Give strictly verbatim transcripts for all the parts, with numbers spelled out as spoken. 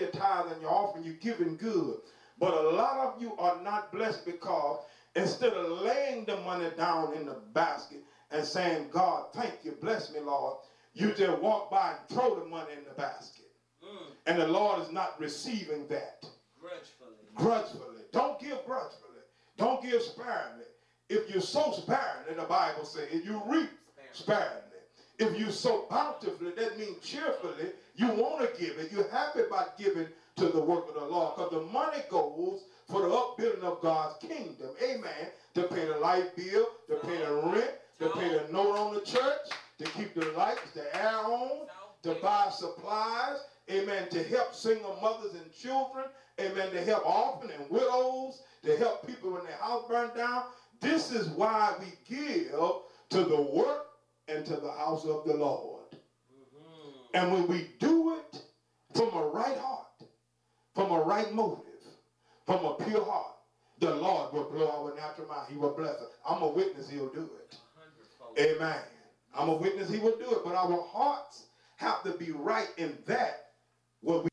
your tithe and your offering, you're giving good. But a lot of you are not blessed because instead of laying the money down in the basket and saying, God, thank you, bless me, Lord, you just walk by and throw the money in the basket. Mm. And the Lord is not receiving that. Grudgefully. Grudgefully. Don't give grudgefully. Don't give sparingly. If you sow sparingly, the Bible says, you reap sparingly. If you sow bountifully, that means cheerfully, you want to give it. You're happy about giving to the work of the Lord, because the money goes for the upbuilding of God's kingdom. Amen. To pay the light bill, to pay the rent, to pay the note on the church, to keep the lights, the air on, to buy supplies. Amen. To help single mothers and children. Amen. To help orphans and widows. To help people when their house burned down. This is why we give to the work and to the house of the Lord. Mm-hmm. And when we do it from a right heart, from a right motive, from a pure heart, the Lord will blow our natural mind. He will bless us. I'm a witness he'll do it. Amen. I'm a witness he will do it. But our hearts have to be right in that. What we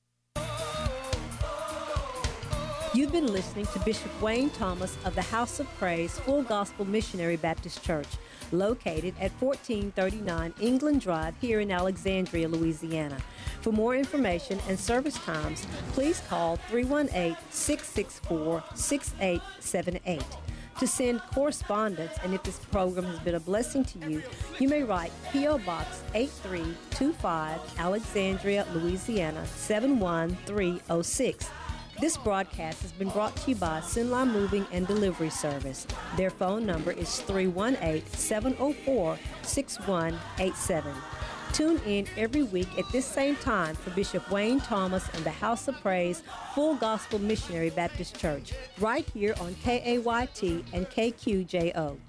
You've been listening to Bishop Wayne Thomas of the House of Praise Full Gospel Missionary Baptist Church, located at fourteen thirty-nine England Drive here in Alexandria, Louisiana. For more information and service times, please call three one eight, six six four, six eight seven eight. To send correspondence, and if this program has been a blessing to you, you may write P O. Box eight three two five, Alexandria, Louisiana seven one three oh six. This broadcast has been brought to you by Sinline Moving and Delivery Service. Their phone number is three one eight, seven oh four, six one eight seven. Tune in every week at this same time for Bishop Wayne Thomas and the House of Praise Full Gospel Missionary Baptist Church, right here on K A Y T and K Q J O.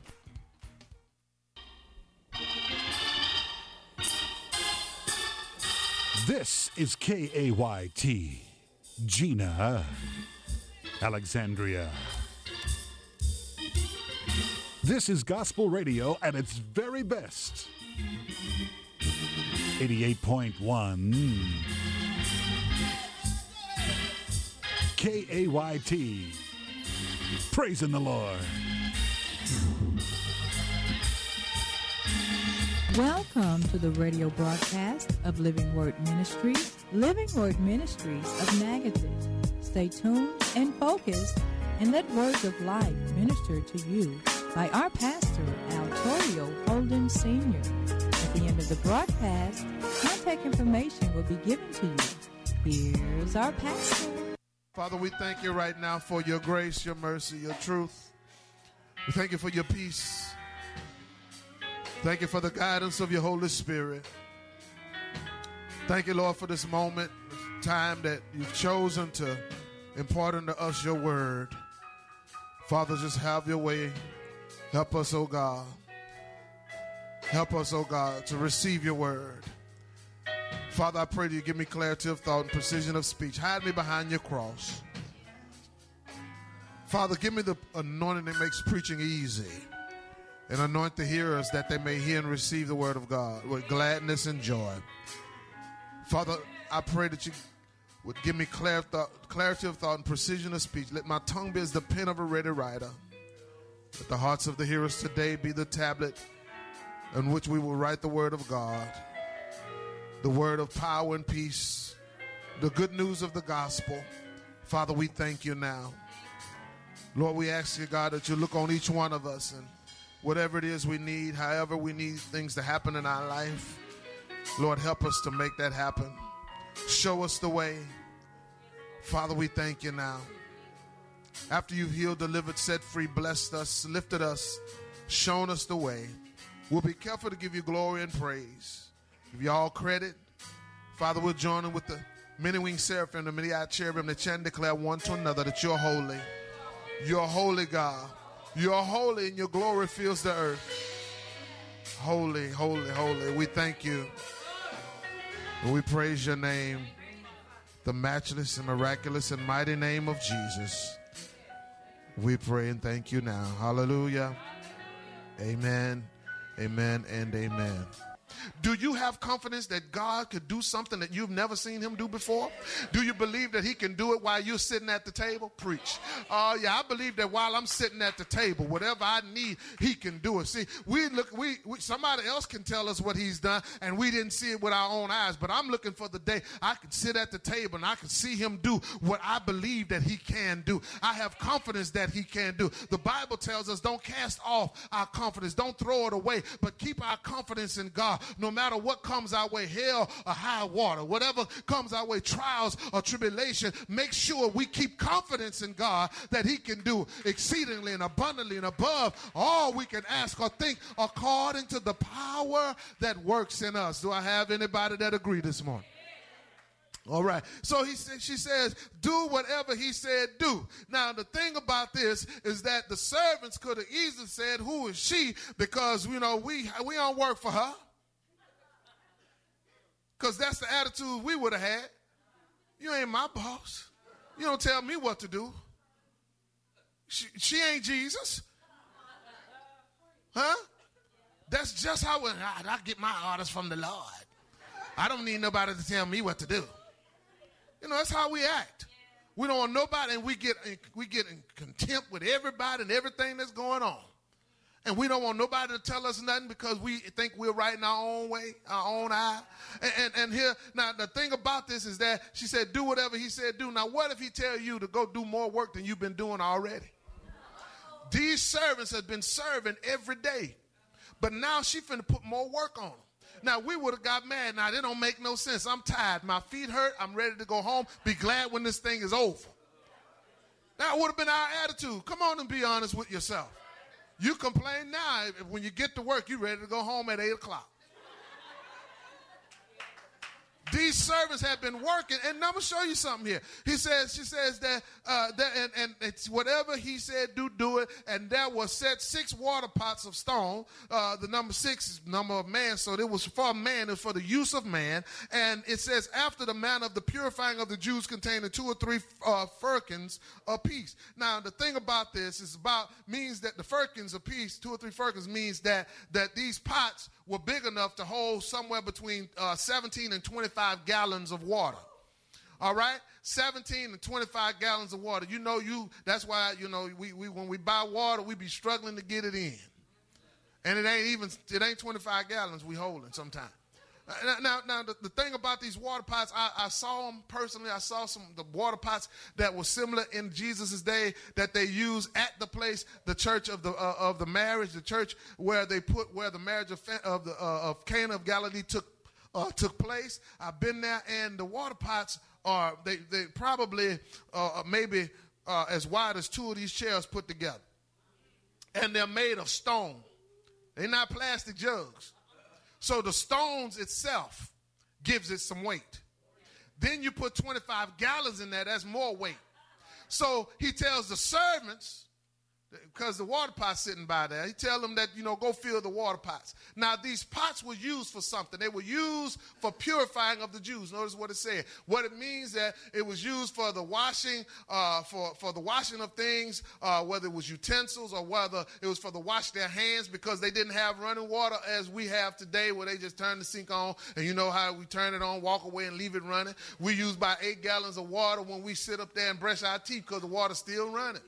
This is K A Y T, Gina, Alexandria. This is gospel radio at its very best. eighty-eight point one K A Y T. Praising the Lord. Welcome to the radio broadcast of Living Word Ministries, Living Word Ministries of Magadan. Stay tuned and focused and let words of life minister to you by our pastor, Al Torrio Holden Senior At the end of the broadcast, contact information will be given to you. Here's our pastor. Father, we thank you right now for your grace, your mercy, your truth. We thank you for your peace. Thank you for the guidance of your Holy Spirit. Thank you, Lord, for this moment, this time that you've chosen to impart unto us your word. Father, just have your way. Help us, oh God. Help us, oh God, to receive your word. Father, I pray that you give me clarity of thought and precision of speech. Hide me behind your cross. Father, give me the anointing that makes preaching easy. And anoint the hearers that they may hear and receive the word of God with gladness and joy. Father, I pray that you would give me clarity of thought and precision of speech. Let my tongue be as the pen of a ready writer. Let the hearts of the hearers today be the tablet in which we will write the word of God, the word of power and peace, the good news of the gospel. Father, we thank you now. Lord, we ask you, God, that you look on each one of us and whatever it is we need, however we need things to happen in our life, Lord, help us to make that happen. Show us the way. Father, we thank you now. After you've healed, delivered, set free, blessed us, lifted us, shown us the way, we'll be careful to give you glory and praise. Give you all credit. Father, we're joining with the many-winged seraphim, the many-eyed cherubim, that chant and declare one to another that you're holy. You're holy, God. You're holy and your glory fills the earth. Holy, holy, holy. We thank you. And we praise your name, the matchless and miraculous and mighty name of Jesus. We pray and thank you now. Hallelujah. Amen, amen, and amen. Do you have confidence that God could do something that you've never seen him do before? Do you believe that he can do it while you're sitting at the table? Preach. Oh, uh, yeah, I believe that while I'm sitting at the table, whatever I need, he can do it. See, we look, we, we somebody else can tell us what he's done, and we didn't see it with our own eyes. But I'm looking for the day I can sit at the table and I can see him do what I believe that he can do. I have confidence that he can do. The Bible tells us don't cast off our confidence. Don't throw it away, but keep our confidence in God. No matter what comes our way, hell or high water, whatever comes our way, trials or tribulation, make sure we keep confidence in God that he can do exceedingly and abundantly and above all we can ask or think according to the power that works in us. Do I have anybody that agree this morning? All right. So he said, she says, do whatever he said do. Now, the thing about this is that the servants could have easily said, who is she? Because, you know, we, we don't work for her. Because that's the attitude we would have had. You ain't my boss. You don't tell me what to do. She, she ain't Jesus. Huh? That's just how I, I get my orders from the Lord. I don't need nobody to tell me what to do. You know, that's how we act. We don't want nobody, and we get we get in contempt with everybody and everything that's going on. And we don't want nobody to tell us nothing because we think we're right in our own way, our own eye. And, and, and here, now the thing about this is that she said, do whatever he said do. Now, what if he tell you to go do more work than you've been doing already? These servants have been serving every day. But now she finna put more work on them. Now, we would have got mad. Now, it don't make no sense. I'm tired. My feet hurt. I'm ready to go home. Be glad when this thing is over. That would have been our attitude. Come on and be honest with yourself. You complain now. When you get to work, you're ready to go home at eight o'clock. These servants have been working, and I'm gonna show you something here. He says, she says that, uh, that and, and it's whatever he said, do, do it. And there was set six water pots of stone. Uh, the number six is number of man, so it was for man, it was for the use of man. And it says, after the manner of the purifying of the Jews, containing two or three uh, firkins apiece. Now, the thing about this is about means that the firkins apiece, two or three firkins, means that that these pots were big enough to hold somewhere between uh, seventeen and twenty-five gallons of water. All right? seventeen and twenty-five gallons of water. You know, you that's why, you know, we, we when we buy water, we be struggling to get it in. And it ain't even, it ain't twenty-five gallons we holding sometimes. Now, now, now the, the thing about these water pots, I, I saw them personally. I saw some the water pots that were similar in Jesus' day that they used at the place, the church of the uh, of the marriage, the church where they put where the marriage of, of the uh, of Cana of Galilee took uh, took place. I've been there, and the water pots are they they probably uh, maybe uh, as wide as two of these chairs put together, and they're made of stone. They're not plastic jugs. So the stones itself gives it some weight. Then you put twenty-five gallons in there, that's more weight. So he tells the servants, because the water pot's sitting by there, he tells them that, you know, go fill the water pots. Now, these pots were used for something. They were used for purifying of the Jews. Notice what it said. What it means that it was used for the washing, uh, for, for the washing of things, uh, whether it was utensils or whether it was for the wash their hands, because they didn't have running water as we have today, where they just turn the sink on, and you know how we turn it on, walk away, and leave it running. We use about eight gallons of water when we sit up there and brush our teeth because the water's still running.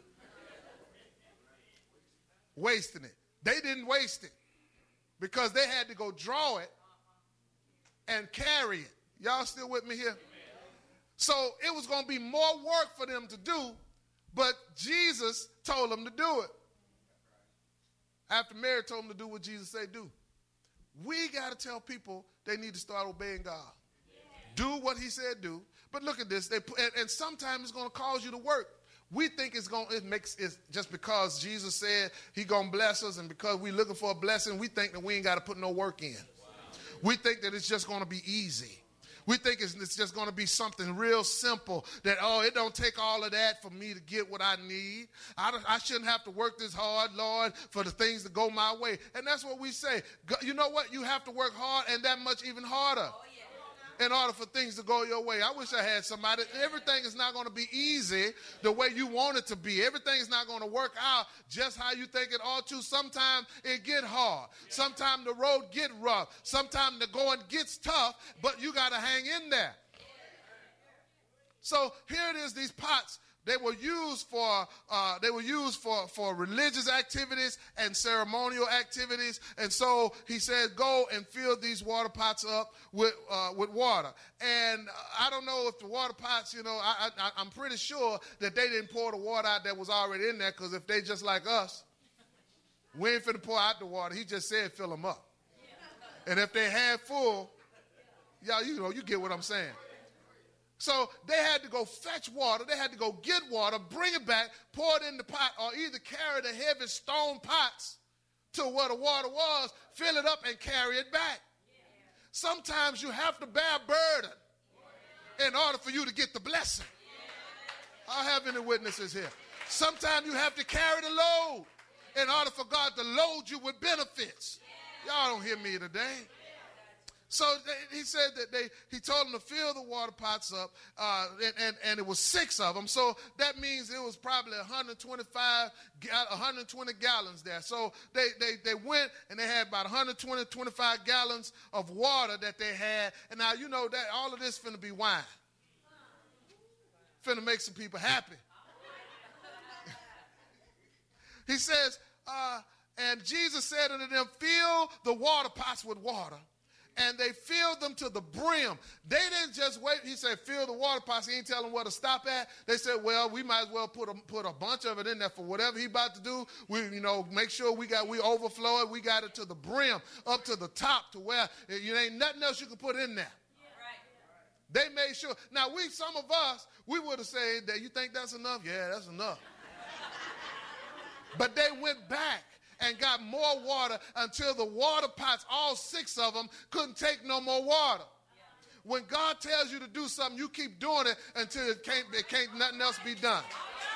Wasting it. They didn't waste it because they had to go draw it and carry it. Y'all still with me here? So it was going to be more work for them to do, but Jesus told them to do it. After Mary told them to do what Jesus said do. We got to tell people they need to start obeying God. Do what he said do. But look at this. They, and, and sometimes it's going to cause you to work. We think it's going it makes it just because Jesus said he going to bless us, and because we looking for a blessing, we think that we ain't got to put no work in. Wow. We think that it's just going to be easy. We think it's, it's just going to be something real simple that, oh, it don't take all of that for me to get what I need. I, don't, I shouldn't have to work this hard, Lord, for the things to go my way. And that's what we say. You know what? You have to work hard, and that much even harder. Oh, yeah. in order for things to go your way. I wish I had somebody. Everything is not going to be easy the way you want it to be. Everything is not going to work out just how you think it ought to. Sometimes it get hard. Sometimes the road get rough. Sometimes the going gets tough, but you got to hang in there. So here it is, these pots. They were used for uh, they were used for, for religious activities and ceremonial activities. And so he said, go and fill these water pots up with uh, with water. And I don't know if the water pots, you know, I, I, I'm pretty sure that they didn't pour the water out that was already in there, because if they just like us, we ain't finna pour out the water. He just said fill them up. And if they had full, y'all, you know, you get what I'm saying. So they had to go fetch water. They had to go get water, bring it back, pour it in the pot, or either carry the heavy stone pots to where the water was, fill it up, and carry it back. Sometimes you have to bear burden in order for you to get the blessing. I have any witnesses here. Sometimes you have to carry the load in order for God to load you with benefits. Y'all don't hear me today. So they, he said that they, he told them to fill the water pots up, uh, and, and, and it was six of them. So that means it was probably one hundred twenty-five, one hundred twenty gallons there. So they, they, they went and they had about one hundred twenty, twenty-five gallons of water that they had. And now, you know, that all of this finna be wine. Finna make some people happy. He says, uh, and Jesus said unto them, fill the water pots with water. And they filled them to the brim. They didn't just wait. He said, fill the water pots. He ain't telling them where to stop at. They said, well, we might as well put a, put a bunch of it in there for whatever he about to do. We, you know, make sure we got, we overflow it. We got it to the brim, up to the top, to where you ain't nothing else you can put in there. Yeah. They made sure. Now, we, some of us, we would have said that, you think that's enough? Yeah, that's enough. But they went back and got more water until the water pots, all six of them, couldn't take no more water. Yeah. When God tells you to do something, you keep doing it until it can't, it can't nothing else be done.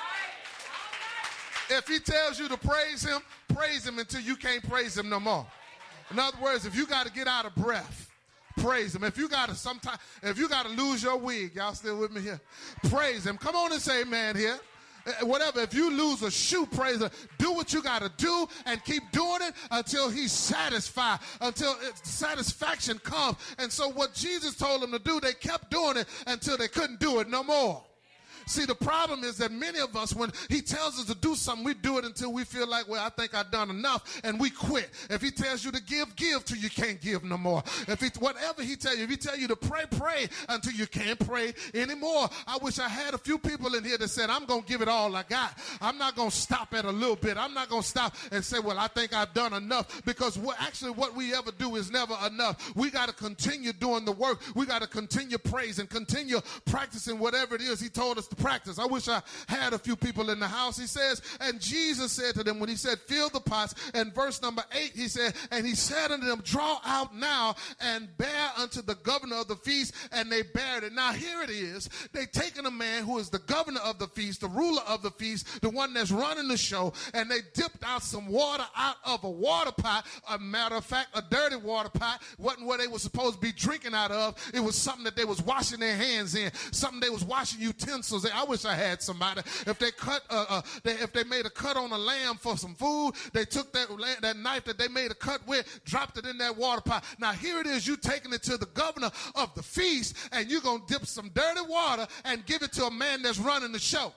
If he tells you to praise him, praise him until you can't praise him no more. In other words, if you got to get out of breath, praise him. If you got to sometime, if you got to lose your wig, y'all still with me here? Praise him. Come on and say amen here. Whatever, if you lose a shoe, praise him. Do what you got to do and keep doing it until he's satisfied, until satisfaction comes. And so what Jesus told them to do, they kept doing it until they couldn't do it no more. See, the problem is that many of us, when he tells us to do something, we do it until we feel like, well, I think I've done enough, and we quit. If he tells you to give, give till you can't give no more. If he, whatever he tells you, if he tells you to pray, pray until you can't pray anymore. I wish I had a few people in here that said, I'm going to give it all I got. I'm not going to stop at a little bit. I'm not going to stop and say, well, I think I've done enough, because what, actually what we ever do is never enough. We got to continue doing the work. We got to continue praising, continue practicing whatever it is he told us to practice. I wish I had a few people in the house. He says, and Jesus said to them, when he said, fill the pots, and verse number eight, he said, and he said unto them, draw out now and bear unto the governor of the feast, and they bared it. Now here it is. They taken a man who is the governor of the feast, the ruler of the feast, the one that's running the show, and they dipped out some water out of a water pot. A matter of fact, a dirty water pot. Wasn't what they were supposed to be drinking out of. It was something that they was washing their hands in, something they was washing utensils in. I wish I had somebody. If they cut, uh, uh, they, if they made a cut on a lamb for some food, they took that that knife that they made a cut with, dropped it in that water pot. Now here it is, you taking it to the governor of the feast, and you're gonna dip some dirty water and give it to a man that's running the show.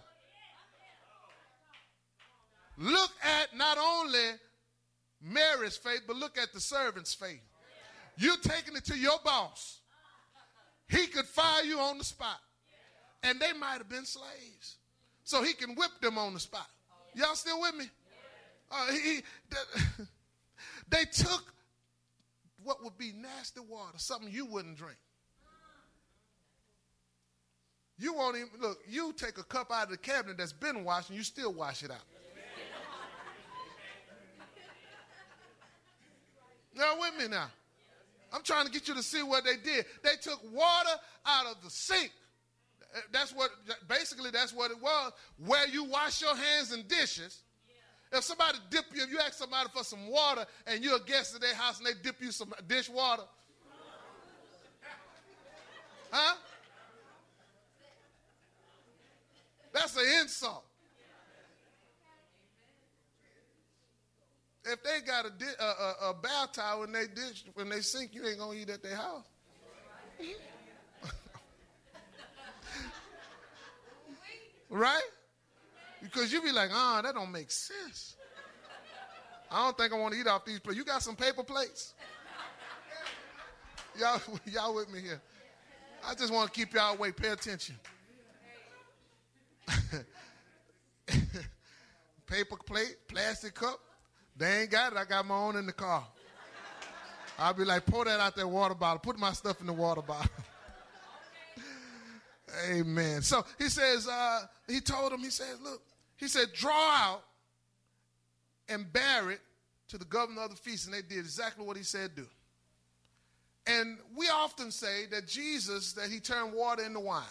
Look at not only Mary's faith, but look at the servant's faith. You're taking it to your boss. He could fire you on the spot. And they might have been slaves. So he can whip them on the spot. Y'all still with me? Uh, he, they, they took what would be nasty water, something you wouldn't drink. You won't even, look, you take a cup out of the cabinet that's been washed and you still wash it out. Y'all with me now? I'm trying to get you to see what they did. They took water out of the sink. That's what, basically that's what it was, where you wash your hands and dishes. If somebody dip you, if you ask somebody for some water and you're a guest at their house and they dip you some dish water, Huh? That's an insult. If they got a, di- a, a, a bath towel when they dish, when they sink, you ain't gonna eat at their house. Right? Because you be like, ah, oh, that don't make sense. I don't think I want to eat off these plates. You got some paper plates? Y'all, y'all with me here? I just want to keep y'all awake. Pay attention. Paper plate, plastic cup. They ain't got it. I got my own in the car. I'll be like, pour that out that water bottle. Put my stuff in the water bottle. Amen. So he says, uh, he told him, he said, look, he said, draw out and bear it to the governor of the feast. And they did exactly what he said do. And we often say that Jesus, that he turned water into wine.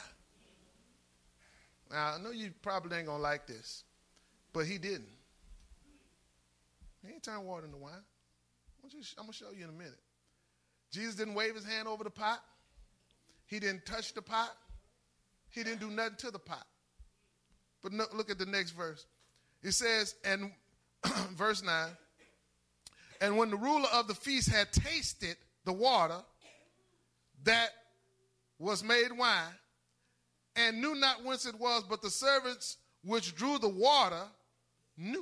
Now, I know you probably ain't going to like this, but he didn't. He ain't turned water into wine. I'm going to show you in a minute. Jesus didn't wave his hand over the pot. He didn't touch the pot. He didn't do nothing to the pot. But no, look at the next verse. It says, and verse nine, and when the ruler of the feast had tasted the water that was made wine, and knew not whence it was, but the servants which drew the water knew.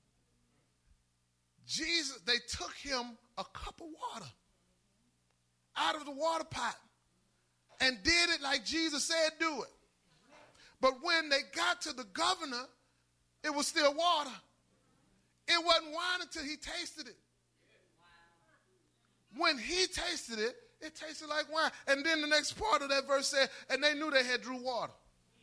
Jesus, they took him a cup of water out of the water pot and did it like Jesus said do it. But when they got to the governor, it was still water. It wasn't wine until he tasted it. When he tasted it, it tasted like wine. And then the next part of that verse said, and they knew they had drew water.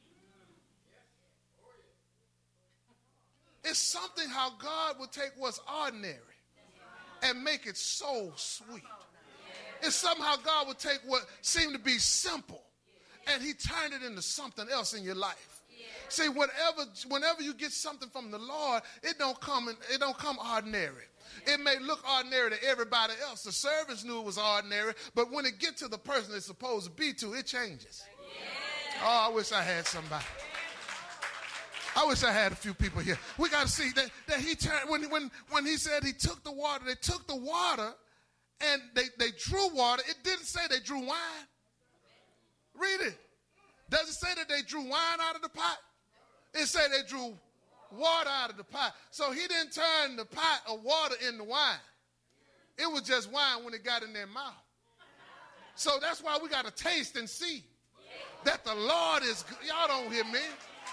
It's something how God would take what's ordinary and make it so sweet. It's somehow God would take what seemed to be simple and he turned it into something else in your life. See, whenever, whenever you get something from the Lord, it don't come in, it don't come ordinary. It may look ordinary to everybody else. The servants knew it was ordinary, but when it gets to the person it's supposed to be to, it changes. Oh, I wish I had somebody. I wish I had a few people here. We got to see that, that he turned, when, when, when he said he took the water, they took the water and they, they drew water. It didn't say they drew wine. Read it. Does it say that they drew wine out of the pot? It said they drew water out of the pot. So he didn't turn the pot of water into wine. It was just wine when it got in their mouth. So that's why we got to taste and see that the Lord is good. Y'all don't hear me.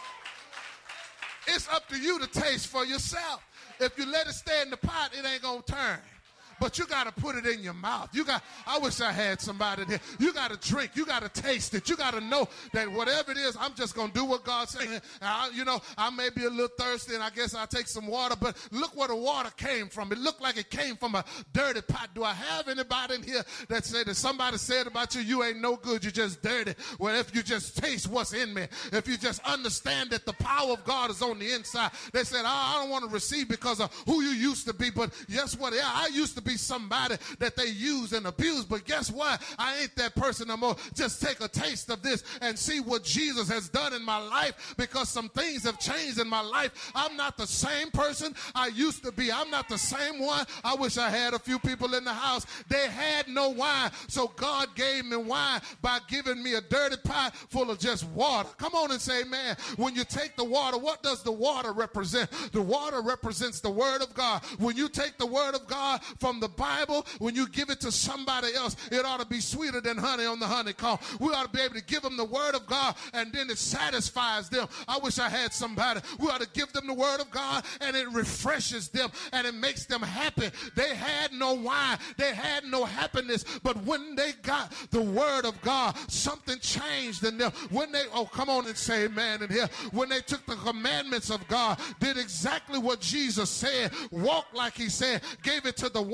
It's up to you to taste for yourself. If you let it stay in the pot, it ain't going to turn. But you got to put it in your mouth. You got, I wish I had somebody there. You got to drink. You got to taste it. You got to know that whatever it is, I'm just going to do what God said. I, you know, I may be a little thirsty and I guess I'll take some water, but look where the water came from. It looked like it came from a dirty pot. Do I have anybody in here that said that somebody said about you, you ain't no good, you're just dirty? Well, if you just taste what's in me, if you just understand that the power of God is on the inside, they said, oh, I don't want to receive because of who you used to be, but guess what? Yeah, I used to be somebody that they use and abuse, but guess what? I ain't that person no more. Just take a taste of this and see what Jesus has done in my life, because some things have changed in my life. I'm not the same person I used to be. I'm not the same one. I wish I had a few people in the house. They had no wine, so God gave me wine by giving me a dirty pot full of just water. Come on and say, man, when you take the water, what does the water represent? The water represents the word of God. When you take the word of God from the Bible, when you give it to somebody else, it ought to be sweeter than honey on the honeycomb. We ought to be able to give them the word of God, and then it satisfies them. I wish I had somebody. We ought to give them the word of God, and it refreshes them, and it makes them happy. They had no wine. They had no happiness, but when they got the word of God, something changed in them. When they, oh, come on and say amen in here. When they took the commandments of God, did exactly what Jesus said, walked like he said, gave it to the one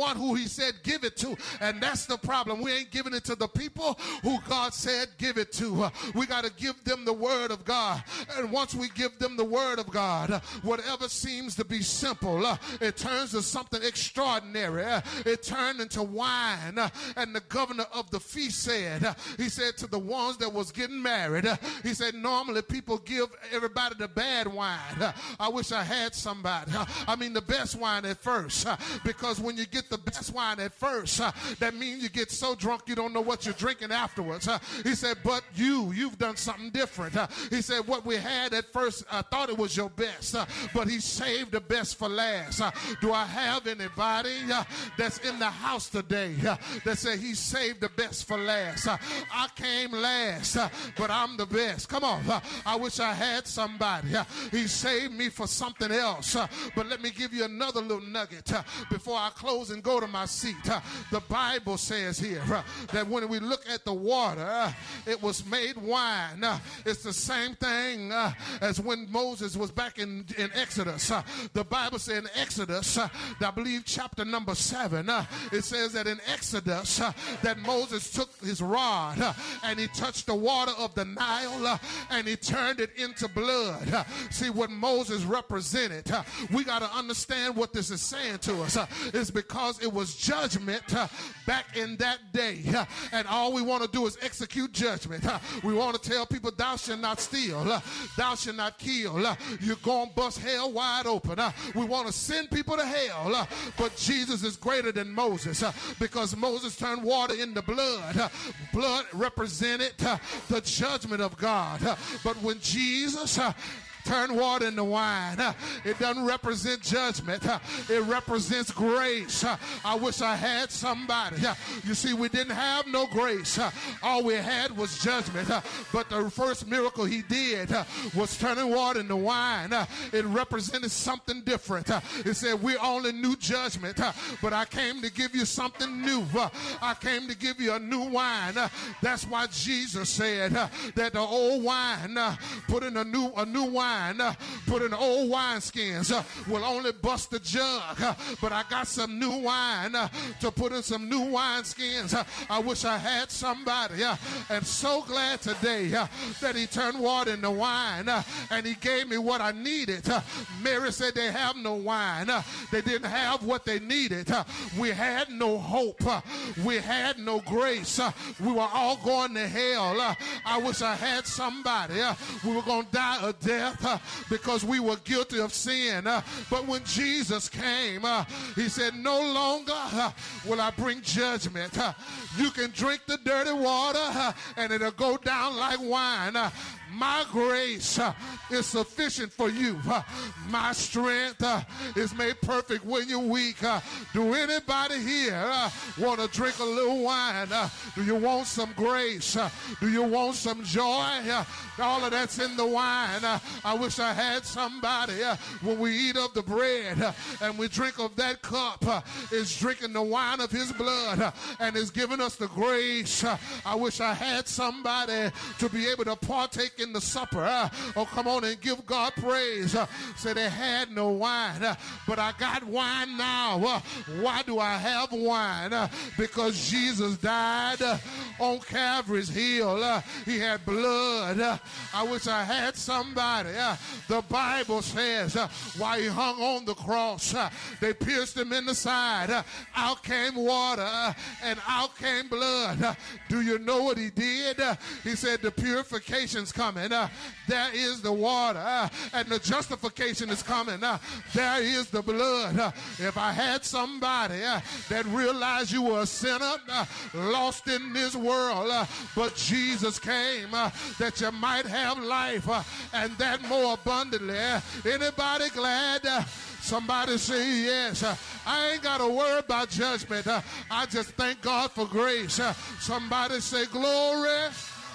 one who he said give it to. And that's the problem. We ain't giving it to the people who God said give it to. Uh, we got to give them the word of God. And once we give them the word of God, uh, whatever seems to be simple, uh, it turns to something extraordinary. Uh, it turned into wine. Uh, and the governor of the feast said, uh, he said to the ones that was getting married, uh, he said, normally people give everybody the bad wine. Uh, I wish I had somebody. Uh, I mean the best wine at first. Uh, because when you get the best wine at first, uh, that means you get so drunk you don't know what you're drinking afterwards. Uh, he said, but you, you've done something different. Uh, he said, what we had at first, I thought it was your best, uh, but he saved the best for last. Uh, do I have anybody uh, that's in the house today uh, that said he saved the best for last? Uh, I came last, uh, but I'm the best. Come on. Uh, I wish I had somebody. Uh, he saved me for something else. Uh, but let me give you another little nugget uh, before I close and go to my seat. Uh, the Bible says here uh, that when we look at the water, uh, it was made wine. Uh, it's the same thing uh, as when Moses was back in, in Exodus. Uh, the Bible says in Exodus, uh, I believe chapter number seven, uh, it says that in Exodus uh, that Moses took his rod uh, and he touched the water of the Nile uh, and he turned it into blood. Uh, see what Moses represented. Uh, we got to understand what this is saying to us. Uh, it's because it was judgment uh, back in that day. Uh, and all we want to do is execute judgment. Uh, we want to tell people, thou shalt not steal. Uh, thou shalt not kill. Uh, you're going to bust hell wide open. Uh, we want to send people to hell. Uh, but Jesus is greater than Moses uh, because Moses turned water into blood. Uh, blood represented uh, the judgment of God. Uh, but when Jesus uh, turn water into wine, uh, it doesn't represent judgment. Uh, it represents grace. Uh, I wish I had somebody. Uh, you see, we didn't have no grace. Uh, all we had was judgment. Uh, but the first miracle he did uh, was turning water into wine. Uh, it represented something different. Uh, it said we only knew judgment, uh, but I came to give you something new. Uh, I came to give you a new wine. Uh, that's why Jesus said uh, that the old wine, uh, put in a new, a new wine, Uh, put in old wineskins uh, will only bust the jug. Uh, but I got some new wine uh, to put in some new wineskins. Uh, I wish I had somebody. Uh, and so glad today uh, that he turned water into wine uh, and he gave me what I needed. Uh, Mary said they have no wine. Uh, they didn't have what they needed. Uh, we had no hope. Uh, we had no grace. Uh, we were all going to hell. Uh, I wish I had somebody. Uh, we were going to die a death. Uh, because we were guilty of sin. Uh, but when Jesus came, uh, he said, no longer uh, will I bring judgment. Uh, you can drink the dirty water uh, and it'll go down like wine. Uh, my grace uh, is sufficient for you. Uh, my strength uh, is made perfect when you're weak. Uh, do anybody here uh, want to drink a little wine? Uh, do you want some grace? Uh, do you want some joy? Uh, all of that's in the wine. Uh, I wish I had somebody uh, when we eat of the bread uh, and we drink of that cup uh, is drinking the wine of his blood uh, and is giving us the grace. Uh, I wish I had somebody to be able to partake in the supper. Uh, oh, come on and give God praise. Uh, say they had no wine, uh, but I got wine now. Uh, why do I have wine? Uh, because Jesus died uh, on Calvary's hill. Uh, he had blood. Uh, I wish I had somebody. Uh, the Bible says uh, while he hung on the cross, uh, they pierced him in the side. Uh, out came water uh, and out came blood. Uh, do you know what he did? Uh, he said the purification's coming. Uh, there is the water. Uh, and the justification is coming. Uh, there is the blood. Uh, if I had somebody uh, that realized you were a sinner, uh, lost in this world, uh, but Jesus came uh, that you might have life uh, and that more abundantly. Uh, anybody glad? Uh, Somebody say yes. Uh, I ain't got to worry about judgment. Uh, I just thank God for grace. Uh, somebody say glory.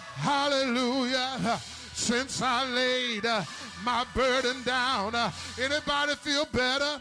Hallelujah. Uh, since I laid uh, my burden down. Uh, anybody feel better?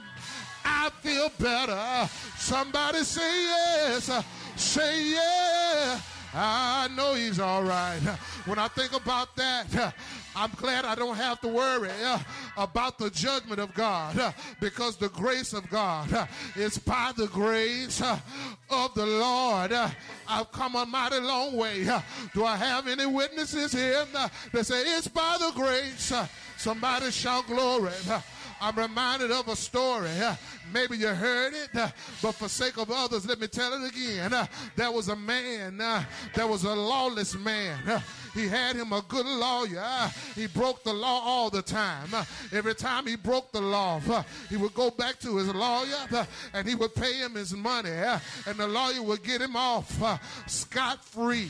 I feel better. Uh, somebody say yes. Uh, say yeah. I know he's all right. Uh, when I think about that, uh, I'm glad I don't have to worry uh, about the judgment of God uh, because the grace of God uh, is by the grace uh, of the Lord. Uh, I've come a mighty long way. Uh, do I have any witnesses here uh, that say it's by the grace? Uh, somebody shout glory. Uh, I'm reminded of a story. Uh, maybe you heard it, uh, but for sake of others, let me tell it again. Uh, there was a man, uh, there was a lawless man. Uh, he had him a good lawyer. Uh, he broke the law all the time. Uh, every time he broke the law, uh, he would go back to his lawyer uh, and he would pay him his money. Uh, and the lawyer would get him off uh, scot-free.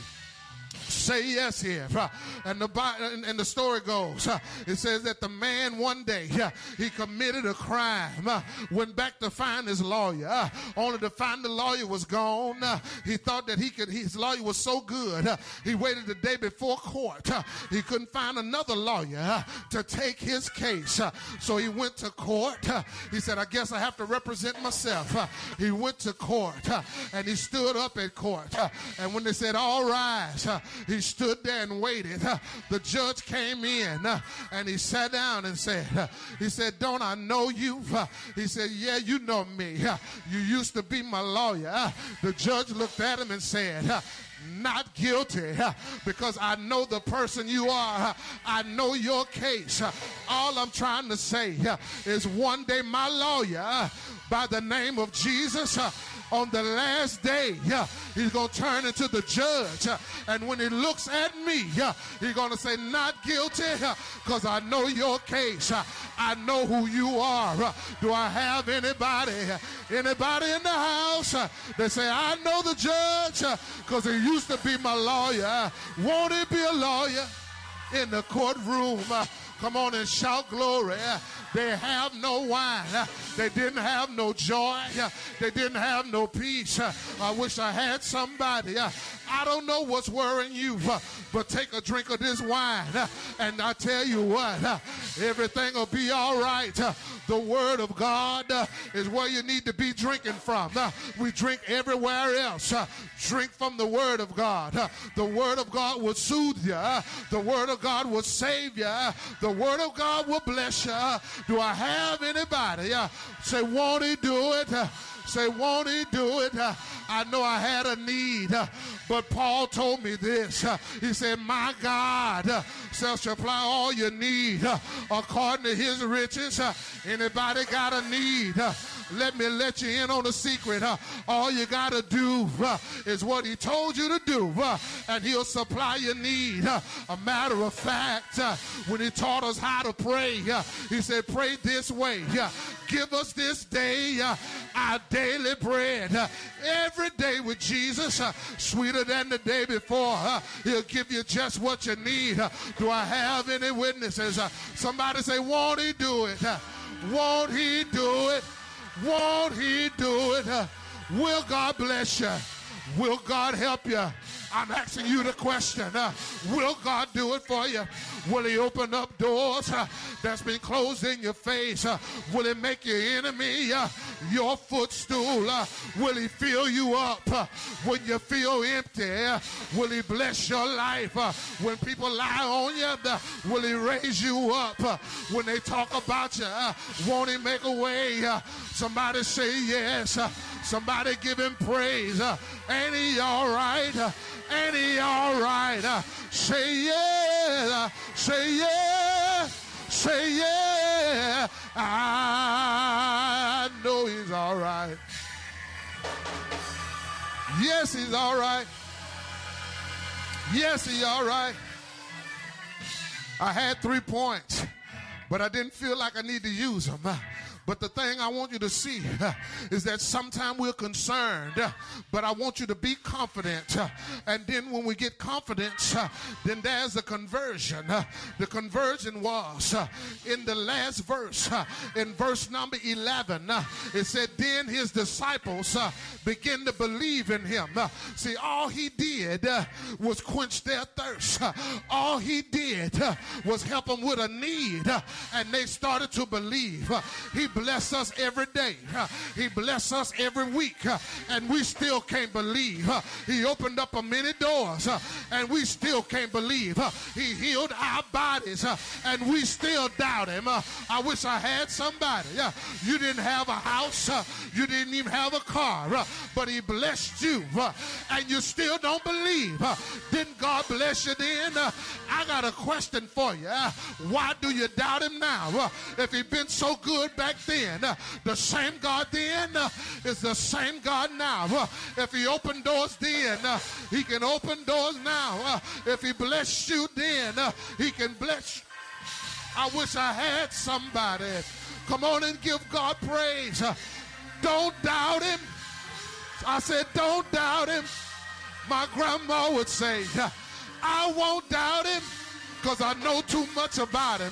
Say yes here. And the, and the story goes, it says that the man one day, he committed a crime, went back to find his lawyer, only to find the lawyer was gone. He thought that he could, his lawyer was so good, he waited the day before court. He couldn't find another lawyer to take his case. So he went to court. He said, I guess I have to represent myself. He went to court and he stood up at court. And when they said, all rise, he stood there and waited. The judge came in and he sat down and said, he said, don't I know you? He said, yeah, you know me. You used to be my lawyer. The judge looked at him and said, not guilty, because I know the person you are. I know your case. All I'm trying to say is one day my lawyer, by the name of Jesus, on the last day, uh, he's going to turn into the judge. Uh, and when he looks at me, uh, he's going to say, not guilty, because uh, I know your case. Uh, I know who you are. Uh, do I have anybody, uh, anybody in the house uh, that say, I know the judge because uh, he used to be my lawyer. Uh, won't he be a lawyer in the courtroom? Uh, Come on and shout glory. They have no wine. They didn't have no joy. They didn't have no peace. I wish I had somebody. I don't know what's worrying you, but take a drink of this wine. And I tell you what, everything will be all right. The Word of God is where you need to be drinking from. We drink everywhere else. Drink from the Word of God. The Word of God will soothe you. The Word of God will save you. The Word of God will bless you. Do I have anybody? Say, won't he do it? Say, won't he do it? I know I had a need, but Paul told me this. He said, my God shall supply all your need according to his riches. Anybody got a need? Let me let you in on a secret. All you got to do is what he told you to do, and he'll supply your need. A matter of fact, when he taught us how to pray, he said, pray this way. Give us this day our daily bread. Every day with Jesus, sweeter than the day before. He'll give you just what you need. Do I have any witnesses? Somebody say, won't he do it? Won't he do it? Won't he do it? Will God bless you? Will God help you? I'm asking you the question. Uh, will God do it for you? Will he open up doors uh, that's been closed in your face? Uh, will he make your enemy uh, your footstool? Uh, will he fill you up uh, when you feel empty? Uh, will he bless your life? Uh, when people lie on you, uh, will he raise you up? Uh, when they talk about you, uh, won't he make a way? Uh, somebody say yes. Uh, somebody give him praise. Uh, ain't he all right? Uh, Ain't he all right? Uh, say yeah, uh, say yeah, say yeah. I know he's all right. Yes, he's all right. Yes, he's all right. I had three points, but I didn't feel like I need to use them. Uh, But the thing I want you to see uh, is that sometimes we're concerned, uh, but I want you to be confident. Uh, and then when we get confidence, uh, then there's a conversion. Uh, the conversion was uh, in the last verse, uh, in verse number eleven. Uh, it said, then his disciples uh, began to believe in him. Uh, see, all he did uh, was quench their thirst. Uh, all he did uh, was help them with a need, uh, and they started to believe. Uh, he bless us every day. He bless us every week. And we still can't believe. He opened up a many doors. And we still can't believe. He healed our bodies. And we still doubt him. I wish I had somebody. You didn't have a house. You didn't even have a car. But he blessed you. And you still don't believe. Didn't God bless you then? I got a question for you. Why do you doubt him now? If he been so good back then, the same God then is the same God now. If he opened doors then, he can open doors now. If he blessed you then, he can bless you. I wish I had somebody. Come on and give God praise. Don't doubt him. I said, don't doubt him. My grandma would say, I won't doubt him because I know too much about him.